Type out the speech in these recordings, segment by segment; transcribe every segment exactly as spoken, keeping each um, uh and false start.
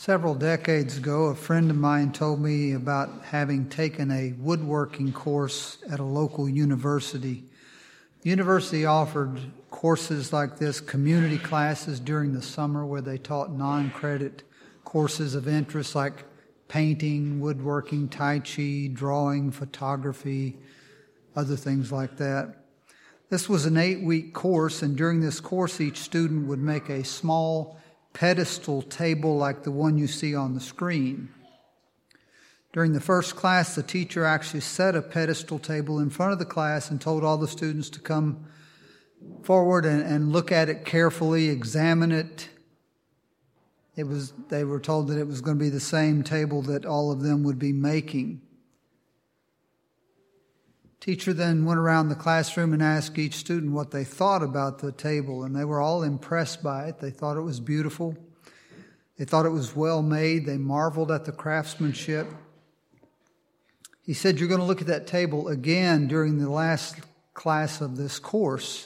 Several decades ago, a friend of mine told me about having taken a woodworking course at a local university. The university offered courses like this, community classes during the summer where they taught non-credit courses of interest like painting, woodworking, tai chi, drawing, photography, other things like that. This was an eight-week course, and during this course, each student would make a small pedestal table like the one you see on the screen. During the first class, the teacher actually set a pedestal table in front of the class and told all the students to come forward and, and look at it carefully, examine it. It was, they were told that it was going to be the same table that all of them would be making. Teacher then went around the classroom and asked each student what they thought about the table, and they were all impressed by it. They thought it was beautiful. They thought it was well made. They marveled at the craftsmanship. He said, "You're going to look at that table again during the last class of this course,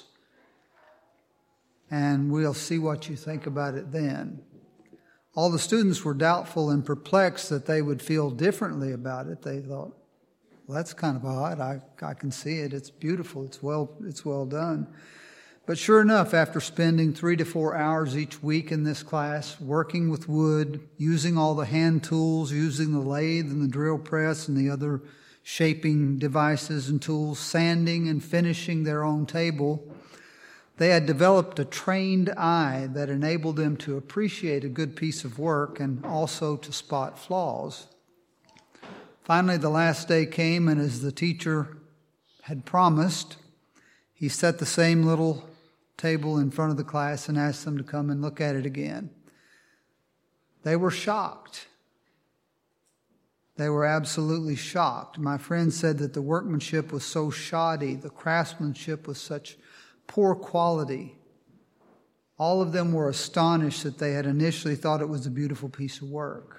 and we'll see what you think about it then." All the students were doubtful and perplexed that they would feel differently about it. They thought, well, that's kind of odd. I, I can see it. It's beautiful. It's well, it's well done. But sure enough, after spending three to four hours each week in this class, working with wood, using all the hand tools, using the lathe and the drill press and the other shaping devices and tools, sanding and finishing their own table, they had developed a trained eye that enabled them to appreciate a good piece of work and also to spot flaws. Finally, the last day came, and as the teacher had promised, he set the same little table in front of the class and asked them to come and look at it again. They were shocked. They were absolutely shocked. My friend said that the workmanship was so shoddy, the craftsmanship was such poor quality. All of them were astonished that they had initially thought it was a beautiful piece of work.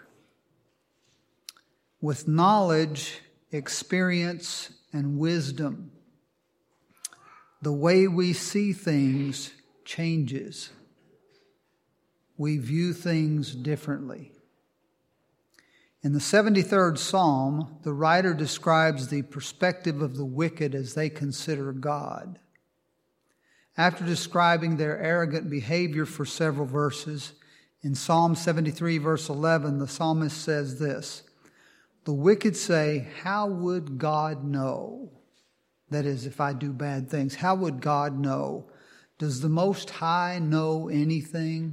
With knowledge, experience, and wisdom, the way we see things changes. We view things differently. In the seventy-third Psalm, the writer describes the perspective of the wicked as they consider God. After describing their arrogant behavior for several verses, in Psalm seventy-three, verse eleven, the psalmist says this, "The wicked say, how would God know?" That is, if I do bad things, how would God know? Does the Most High know anything?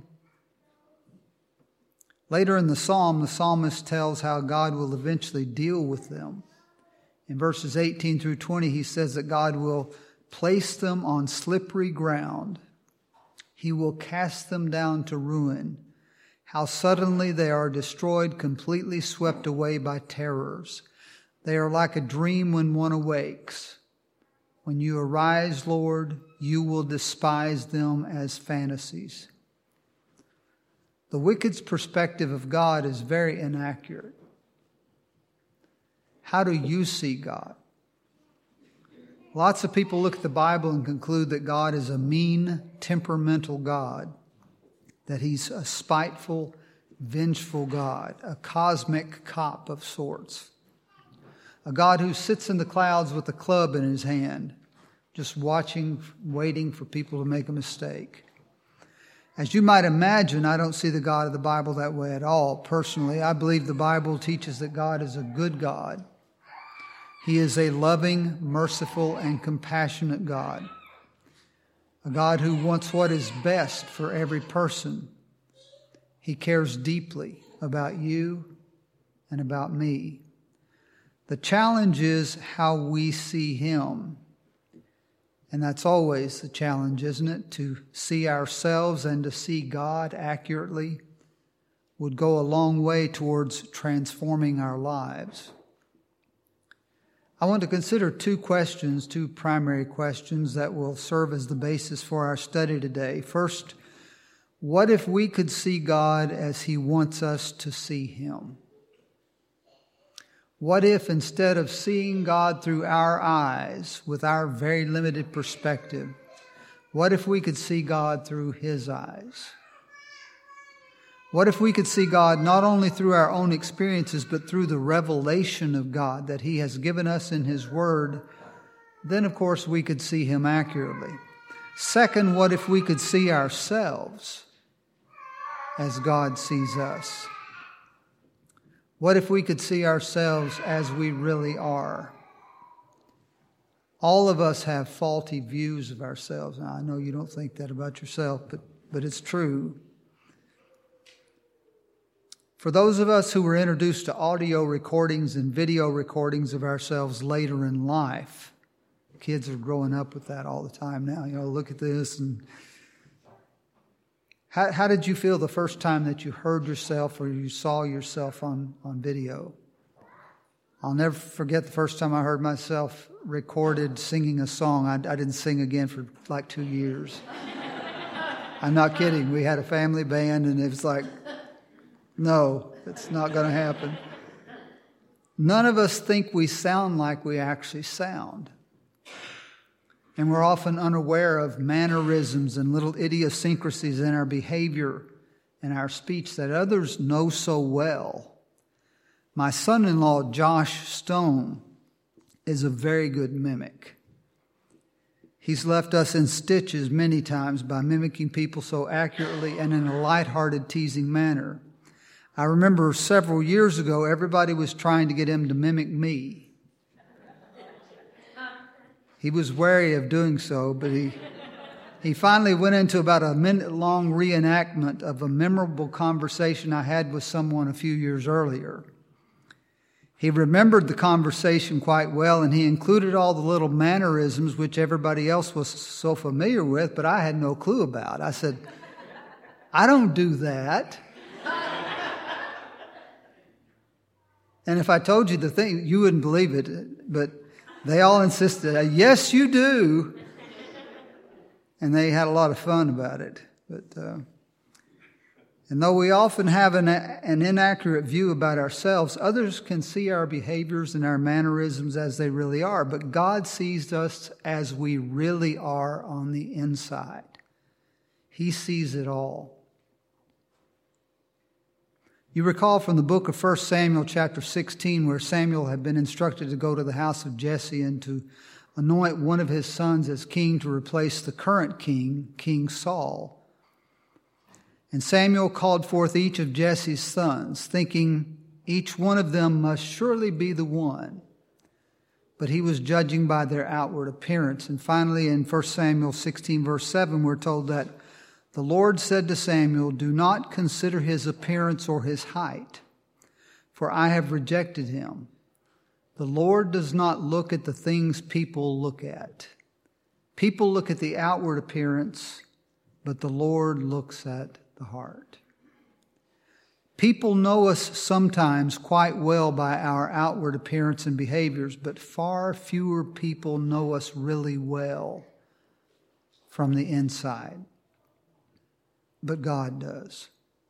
Later in the psalm, the psalmist tells how God will eventually deal with them. In verses eighteen through twenty, he says that God will place them on slippery ground. He will cast them down to ruin. How suddenly they are destroyed, completely swept away by terrors. They are like a dream when one awakes. When you arise, Lord, you will despise them as fantasies. The wicked's perspective of God is very inaccurate. How do you see God? Lots of people look at the Bible and conclude that God is a mean, temperamental God, that he's a spiteful, vengeful God, a cosmic cop of sorts, a God who sits in the clouds with a club in his hand, just watching, waiting for people to make a mistake. As you might imagine, I don't see the God of the Bible that way at all. Personally, I believe the Bible teaches that God is a good God. He is a loving, merciful, and compassionate God. A God who wants what is best for every person. He cares deeply about you and about me. The challenge is how we see him. And that's always the challenge, isn't it? To see ourselves and to see God accurately would go a long way towards transforming our lives. I want to consider two questions, two primary questions that will serve as the basis for our study today. First, what if we could see God as he wants us to see him? What if instead of seeing God through our eyes with our very limited perspective, what if we could see God through his eyes? What if we could see God not only through our own experiences, but through the revelation of God that He has given us in His Word? Then, of course, we could see Him accurately. Second, what if we could see ourselves as God sees us? What if we could see ourselves as we really are? All of us have faulty views of ourselves. Now, I know you don't think that about yourself, but, but it's true. For those of us who were introduced to audio recordings and video recordings of ourselves later in life, kids are growing up with that all the time now. You know, look at this. And how, how did you feel the first time that you heard yourself or you saw yourself on, on video? I'll never forget the first time I heard myself recorded singing a song. I, I didn't sing again for like two years. I'm not kidding. We had a family band and it was like, no, it's not going to happen. None of us think we sound like we actually sound. And we're often unaware of mannerisms and little idiosyncrasies in our behavior and our speech that others know so well. My son-in-law, Josh Stone, is a very good mimic. He's left us in stitches many times by mimicking people so accurately and in a lighthearted, teasing manner. I remember several years ago, everybody was trying to get him to mimic me. He was wary of doing so, but he he finally went into about a minute-long reenactment of a memorable conversation I had with someone a few years earlier. He remembered the conversation quite well, and he included all the little mannerisms which everybody else was so familiar with, but I had no clue about. I said, I don't do that. And if I told you the thing, you wouldn't believe it, but they all insisted, yes, you do. And they had a lot of fun about it. But uh, and though we often have an, an inaccurate view about ourselves, others can see our behaviors and our mannerisms as they really are. But God sees us as we really are on the inside. He sees it all. You recall from the book of First Samuel chapter sixteen where Samuel had been instructed to go to the house of Jesse and to anoint one of his sons as king to replace the current king, King Saul. And Samuel called forth each of Jesse's sons, thinking each one of them must surely be the one. But he was judging by their outward appearance. And finally in First Samuel sixteen verse seven we're told that the Lord said to Samuel, do not consider his appearance or his height, for I have rejected him. The Lord does not look at the things people look at. People look at the outward appearance, but the Lord looks at the heart. People know us sometimes quite well by our outward appearance and behaviors, but far fewer people know us really well from the inside. But God does.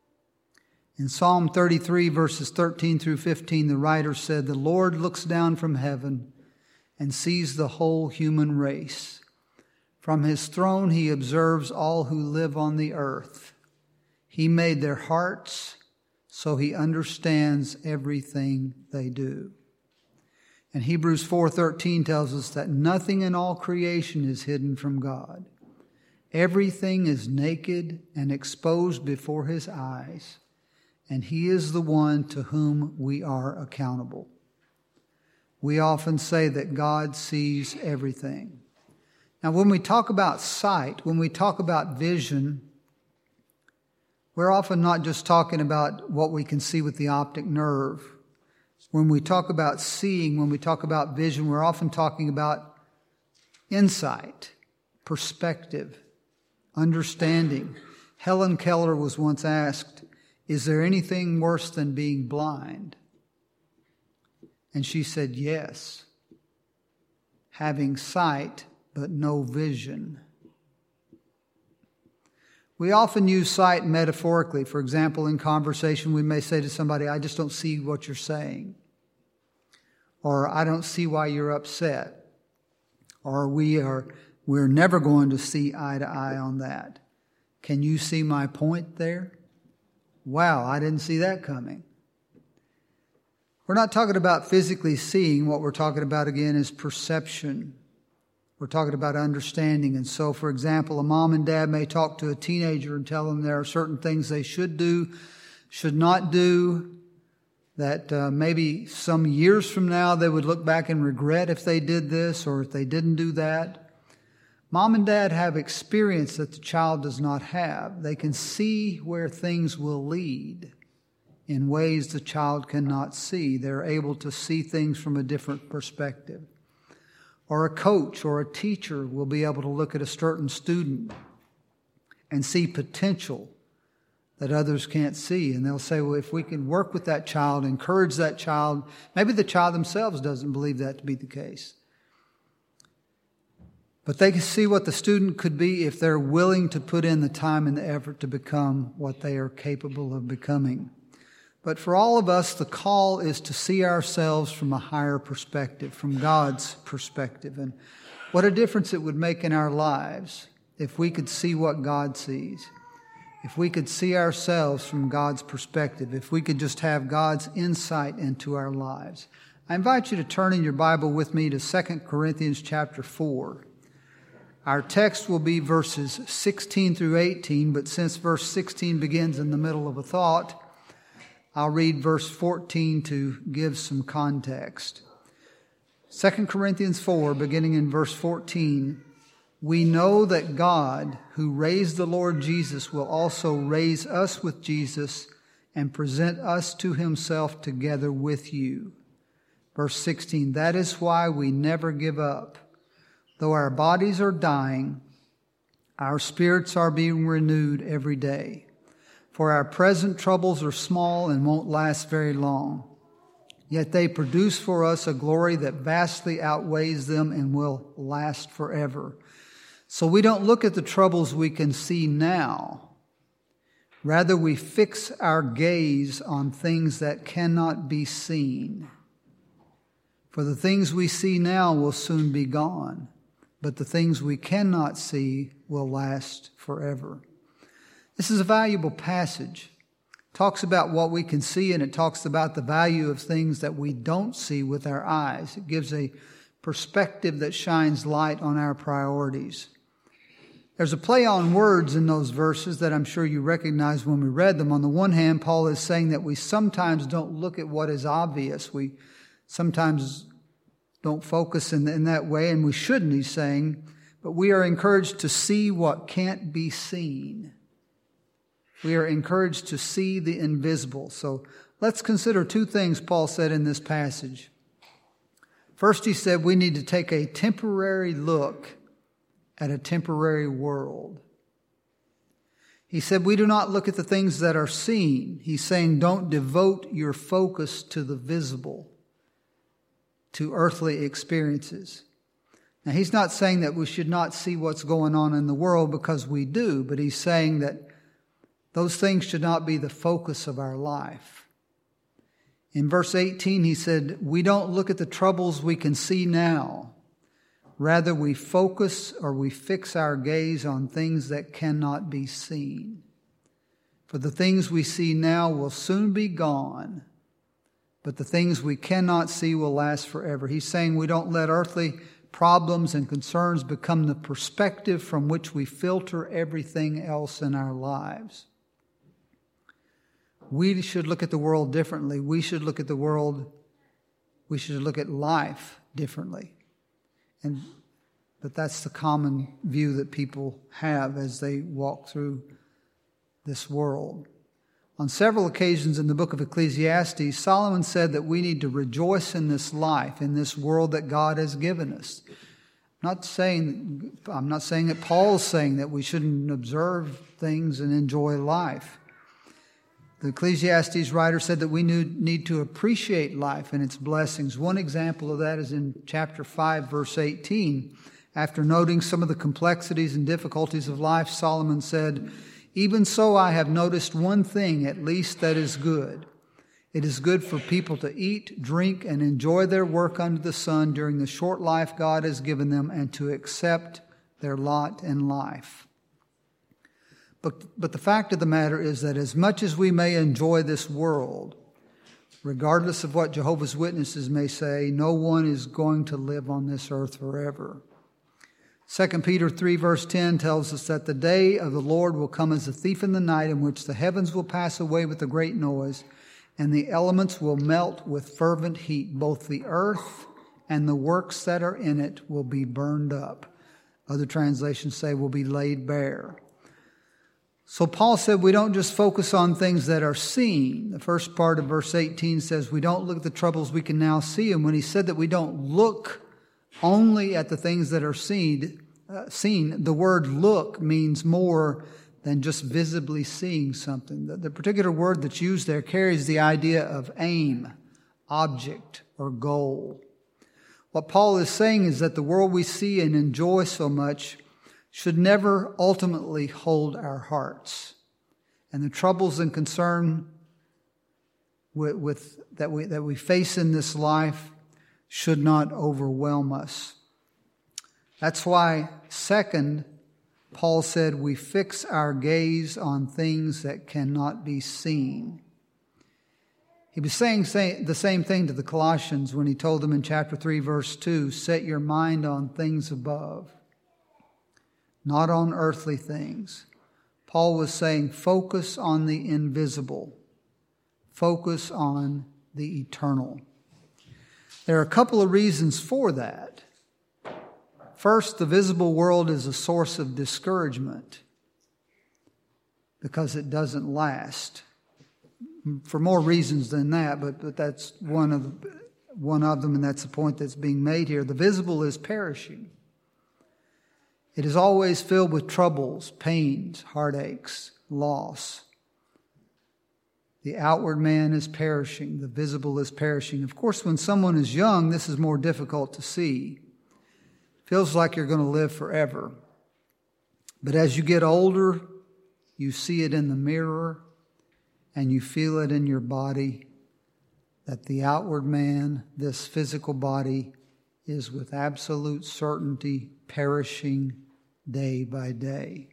In Psalm thirty-three, verses thirteen through fifteen, the writer said, the Lord looks down from heaven and sees the whole human race. From his throne he observes all who live on the earth. He made their hearts, so he understands everything they do. And Hebrews four thirteen tells us that nothing in all creation is hidden from God. Everything is naked and exposed before his eyes, and he is the one to whom we are accountable. We often say that God sees everything. Now, when we talk about sight, when we talk about vision, we're often not just talking about what we can see with the optic nerve. When we talk about seeing, when we talk about vision, we're often talking about insight, perspective, understanding. Helen Keller was once asked, is there anything worse than being blind? And she said, yes. Having sight, but no vision. We often use sight metaphorically. For example, in conversation, we may say to somebody, I just don't see what you're saying. Or I don't see why you're upset. Or we are We're never going to see eye to eye on that. Can you see my point there? Wow, I didn't see that coming. We're not talking about physically seeing. What we're talking about, again, is perception. We're talking about understanding. And so, for example, a mom and dad may talk to a teenager and tell them there are certain things they should do, should not do, that uh, maybe some years from now they would look back and regret if they did this or if they didn't do that. Mom and dad have experience that the child does not have. They can see where things will lead in ways the child cannot see. They're able to see things from a different perspective. Or a coach or a teacher will be able to look at a certain student and see potential that others can't see. And they'll say, well, if we can work with that child, encourage that child, maybe the child themselves doesn't believe that to be the case. But they can see what the student could be if they're willing to put in the time and the effort to become what they are capable of becoming. But for all of us, the call is to see ourselves from a higher perspective, from God's perspective. And what a difference it would make in our lives if we could see what God sees. If we could see ourselves from God's perspective. If we could just have God's insight into our lives. I invite you to turn in your Bible with me to Second Corinthians chapter four. Our text will be verses sixteen through eighteen, but since verse sixteen begins in the middle of a thought, I'll read verse fourteen to give some context. Second Corinthians four, beginning in verse fourteen, we know that God, who raised the Lord Jesus, will also raise us with Jesus and present us to himself together with you. Verse sixteen, that is why we never give up. Though our bodies are dying, our spirits are being renewed every day. For our present troubles are small and won't last very long. Yet they produce for us a glory that vastly outweighs them and will last forever. So we don't look at the troubles we can see now. Rather, we fix our gaze on things that cannot be seen. For the things we see now will soon be gone, but the things we cannot see will last forever. This is a valuable passage. It talks about what we can see, and it talks about the value of things that we don't see with our eyes. It gives a perspective that shines light on our priorities. There's a play on words in those verses that I'm sure you recognize when we read them. On the one hand, Paul is saying that we sometimes don't look at what is obvious. We sometimes don't focus in, in that way, and we shouldn't, he's saying. But we are encouraged to see what can't be seen. We are encouraged to see the invisible. So let's consider two things Paul said in this passage. First, he said we need to take a temporary look at a temporary world. He said we do not look at the things that are seen. He's saying don't devote your focus to the visible, to earthly experiences. Now, he's not saying that we should not see what's going on in the world, because we do, but he's saying that those things should not be the focus of our life. In verse eighteen, he said, we don't look at the troubles we can see now. Rather, we focus or we fix our gaze on things that cannot be seen. For the things we see now will soon be gone, but the things we cannot see will last forever. He's saying we don't let earthly problems and concerns become the perspective from which we filter everything else in our lives. We should look at the world differently. We should look at the world, we should look at life differently. And but that's the common view that people have as they walk through this world. On several occasions in the book of Ecclesiastes, Solomon said that we need to rejoice in this life, in this world that God has given us. Not saying, I'm not saying that Paul's saying that we shouldn't observe things and enjoy life. The Ecclesiastes writer said that we need to appreciate life and its blessings. One example of that is in chapter five, verse eighteen. After noting some of the complexities and difficulties of life, Solomon said, even so, I have noticed one thing, at least, that is good. It is good for people to eat, drink, and enjoy their work under the sun during the short life God has given them, and to accept their lot in life. But, but the fact of the matter is that as much as we may enjoy this world, regardless of what Jehovah's Witnesses may say, no one is going to live on this earth forever. Second Peter three verse ten tells us that the day of the Lord will come as a thief in the night, in which the heavens will pass away with a great noise, and the elements will melt with fervent heat. Both the earth and the works that are in it will be burned up. Other translations say will be laid bare. So Paul said we don't just focus on things that are seen. The first part of verse eighteen says we don't look at the troubles we can now see. And when he said that we don't look only at the things that are seen, uh, seen, the word look means more than just visibly seeing something. The, the particular word that's used there carries the idea of aim, object, or goal. What Paul is saying is that the world we see and enjoy so much should never ultimately hold our hearts. And the troubles and concern with, with, that we, that we face in this life should not overwhelm us. That's why, second, Paul said we fix our gaze on things that cannot be seen. He was saying say, the same thing to the Colossians when he told them in chapter three, verse two, set your mind on things above, not on earthly things. Paul was saying, focus on the invisible. Focus on the eternal. There are a couple of reasons for that. First, the visible world is a source of discouragement because it doesn't last. For more reasons than that, but, but that's one of, the, one of them, and that's the point that's being made here. The visible is perishing. It is always filled with troubles, pains, heartaches, loss. The outward man is perishing. The visible is perishing. Of course, when someone is young, this is more difficult to see. Feels like you're going to live forever. But as you get older, you see it in the mirror and you feel it in your body that the outward man, this physical body, is with absolute certainty perishing day by day.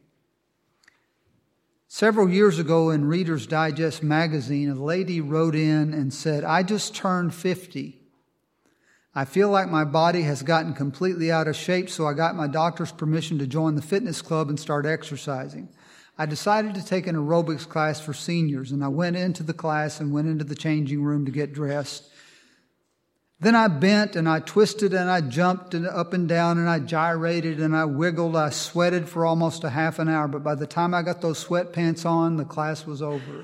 Several years ago in Reader's Digest magazine, a lady wrote in and said, I just turned fifty. I feel like my body has gotten completely out of shape, so I got my doctor's permission to join the fitness club and start exercising. I decided to take an aerobics class for seniors, and I went into the class and went into the changing room to get dressed. Then I bent and I twisted and I jumped and up and down and I gyrated and I wiggled. I sweated for almost a half an hour, but by the time I got those sweatpants on, the class was over.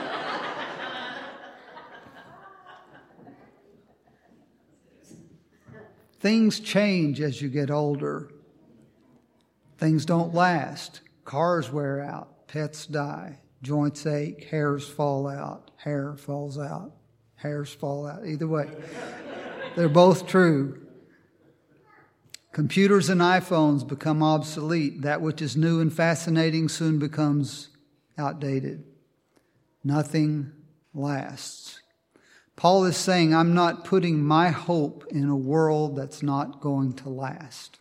Things change as you get older. Things don't last. Cars wear out. Pets die. Joints ache. Hairs fall out. Hair falls out. Hairs fall out. Either way, they're both true. Computers and iPhones become obsolete. That which is new and fascinating soon becomes outdated. Nothing lasts. Paul is saying, I'm not putting my hope in a world that's not going to last.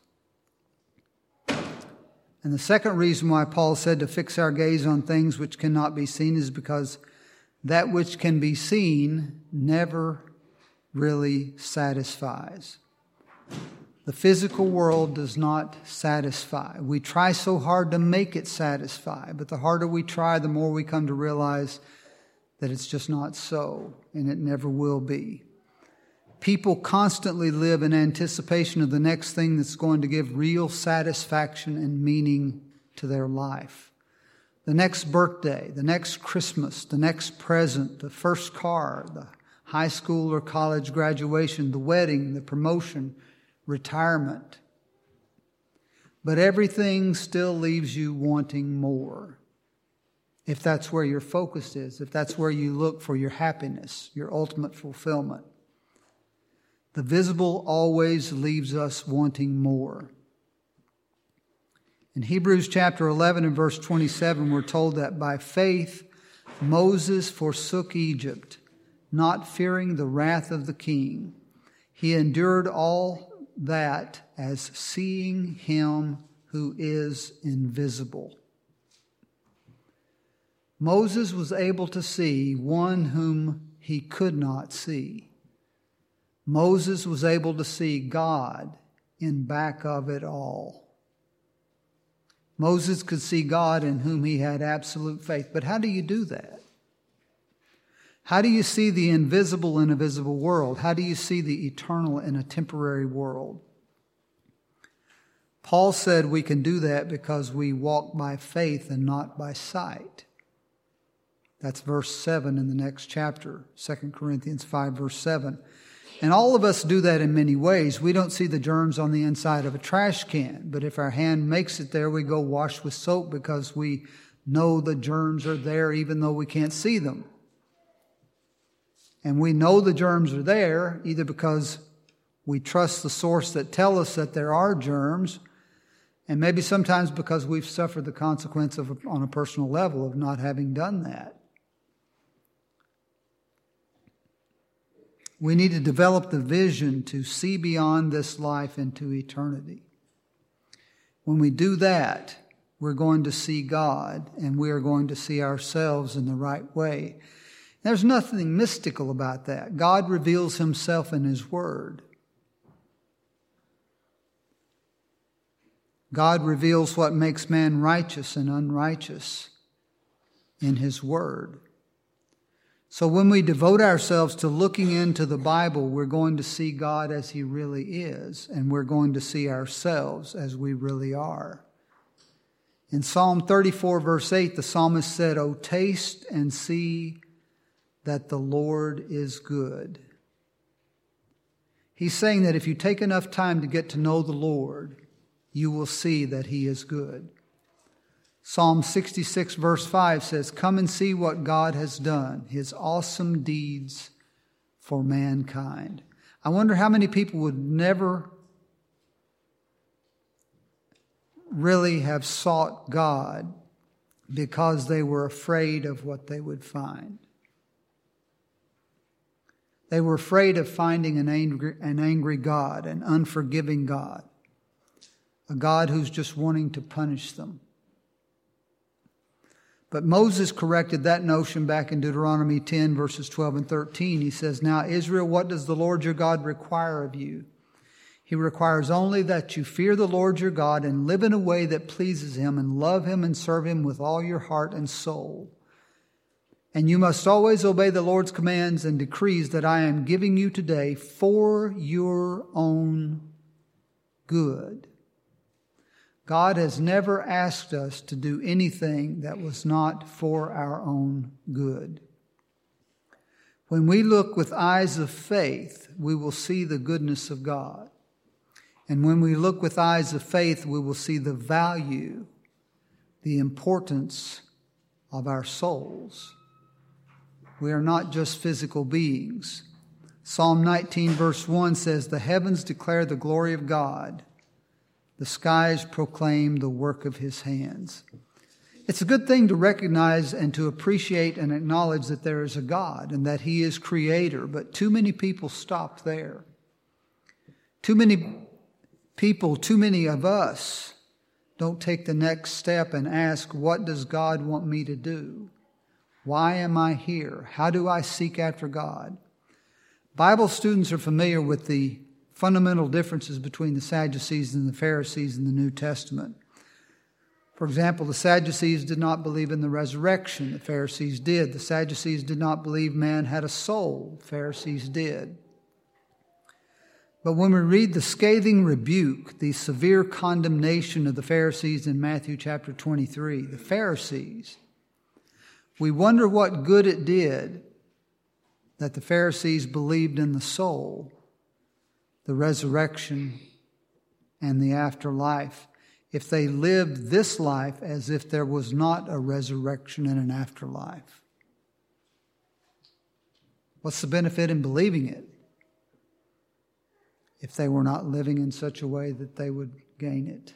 And the second reason why Paul said to fix our gaze on things which cannot be seen is because that which can be seen never really satisfies. The physical world does not satisfy. We try so hard to make it satisfy, but the harder we try, the more we come to realize that it's just not so, and it never will be. People constantly live in anticipation of the next thing that's going to give real satisfaction and meaning to their life. The next birthday, the next Christmas, the next present, the first car, the high school or college graduation, the wedding, the promotion, retirement. But everything still leaves you wanting more. If that's where your focus is, if that's where you look for your happiness, your ultimate fulfillment. The visible always leaves us wanting more. In Hebrews chapter eleven and verse twenty-seven, we're told that by faith Moses forsook Egypt, not fearing the wrath of the king. He endured all that as seeing him who is invisible. Moses was able to see one whom he could not see. Moses was able to see God in back of it all. Moses could see God in whom he had absolute faith. But how do you do that? How do you see the invisible in a visible world? How do you see the eternal in a temporary world? Paul said we can do that because we walk by faith and not by sight. That's verse seven in the next chapter, Second Corinthians five, verse seven. And all of us do that in many ways. We don't see the germs on the inside of a trash can, but if our hand makes it there, we go wash with soap because we know the germs are there even though we can't see them. And we know the germs are there either because we trust the source that tells us that there are germs, and maybe sometimes because we've suffered the consequence of, on a personal level, of not having done that. We need to develop the vision to see beyond this life into eternity. When we do that, we're going to see God, and we are going to see ourselves in the right way. There's nothing mystical about that. God reveals himself in his word. God reveals what makes man righteous and unrighteous in his word. So when we devote ourselves to looking into the Bible, we're going to see God as he really is, and we're going to see ourselves as we really are. In Psalm thirty-four, verse eight, the psalmist said, "O taste and see that the Lord is good." He's saying that if you take enough time to get to know the Lord, you will see that he is good. Psalm sixty-six, verse five says, "Come and see what God has done, his awesome deeds for mankind." I wonder how many people would never really have sought God because they were afraid of what they would find. They were afraid of finding an angry, an angry God, an unforgiving God, a God who's just wanting to punish them. But Moses corrected that notion back in Deuteronomy ten, verses twelve and thirteen. He says, "Now, Israel, what does the Lord your God require of you? He requires only that you fear the Lord your God and live in a way that pleases him and love him and serve him with all your heart and soul. And you must always obey the Lord's commands and decrees that I am giving you today for your own good." God has never asked us to do anything that was not for our own good. When we look with eyes of faith, we will see the goodness of God. And when we look with eyes of faith, we will see the value, the importance of our souls. We are not just physical beings. Psalm nineteen, verse one says, "The heavens declare the glory of God. The skies proclaim the work of his hands." It's a good thing to recognize and to appreciate and acknowledge that there is a God and that he is creator, but too many people stop there. Too many people, too many of us don't take the next step and ask, what does God want me to do? Why am I here? How do I seek after God? Bible students are familiar with the fundamental differences between the Sadducees and the Pharisees in the New Testament. For example, the Sadducees did not believe in the resurrection. The Pharisees did. The Sadducees did not believe man had a soul. The Pharisees did. But when we read the scathing rebuke, the severe condemnation of the Pharisees in Matthew chapter twenty-three, the Pharisees, we wonder what good it did that the Pharisees believed in the soul, the resurrection, and the afterlife, if they lived this life as if there was not a resurrection and an afterlife. What's the benefit in believing it if they were not living in such a way that they would gain it?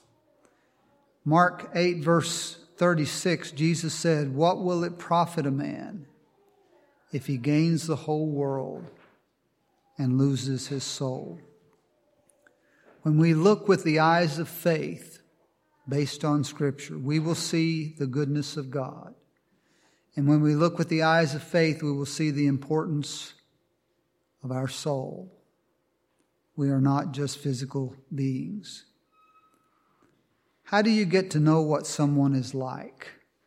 Mark eight, verse thirty-six, Jesus said, "What will it profit a man if he gains the whole world and loses his soul?" When we look with the eyes of faith based on Scripture, we will see the goodness of God. And when we look with the eyes of faith, we will see the importance of our soul. We are not just physical beings. How do you get to know what someone is like?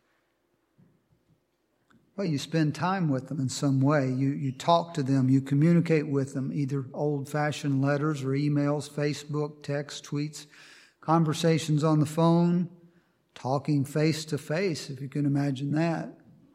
Well, you spend time with them in some way. You, you talk to them. You communicate with them, either old-fashioned letters or emails, Facebook, text, tweets, conversations on the phone, talking face-to-face, if you can imagine that.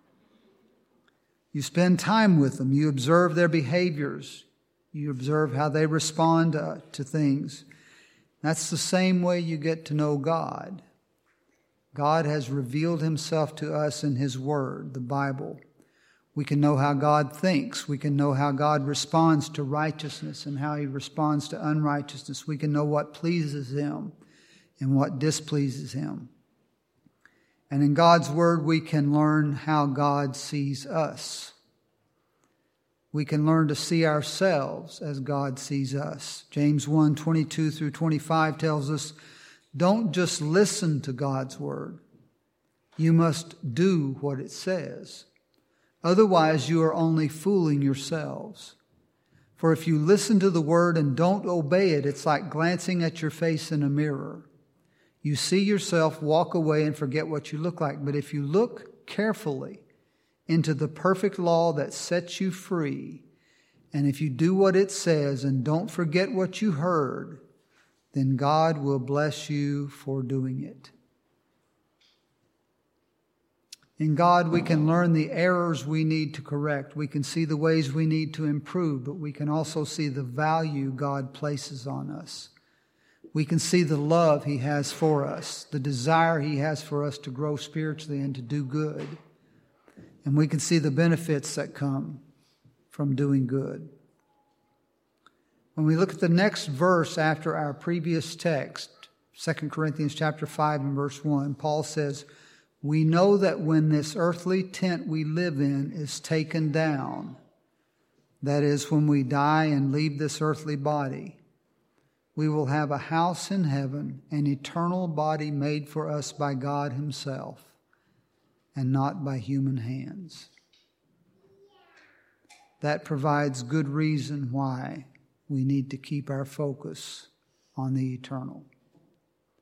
You spend time with them. You observe their behaviors. You observe how they respond to, to things. That's the same way you get to know God. God has revealed himself to us in his word, the Bible. We can know how God thinks. We can know how God responds to righteousness and how he responds to unrighteousness. We can know what pleases him and what displeases him. And in God's word, we can learn how God sees us. We can learn to see ourselves as God sees us. James one, twenty-two through twenty-five tells us, don't just listen to God's word. You must do what it says. Otherwise, you are only fooling yourselves. For if you listen to the word and don't obey it, it's like glancing at your face in a mirror. You see yourself, walk away, and forget what you look like. But if you look carefully into the perfect law that sets you free, and if you do what it says and don't forget what you heard, then God will bless you for doing it. In God, we can learn the errors we need to correct. We can see the ways we need to improve, but we can also see the value God places on us. We can see the love he has for us, the desire he has for us to grow spiritually and to do good. And we can see the benefits that come from doing good. When we look at the next verse after our previous text, Second Corinthians chapter five and verse one, Paul says, we know that when this earthly tent we live in is taken down, that is, when we die and leave this earthly body, we will have a house in heaven, an eternal body made for us by God himself, and not by human hands. That provides good reason why we need to keep our focus on the eternal.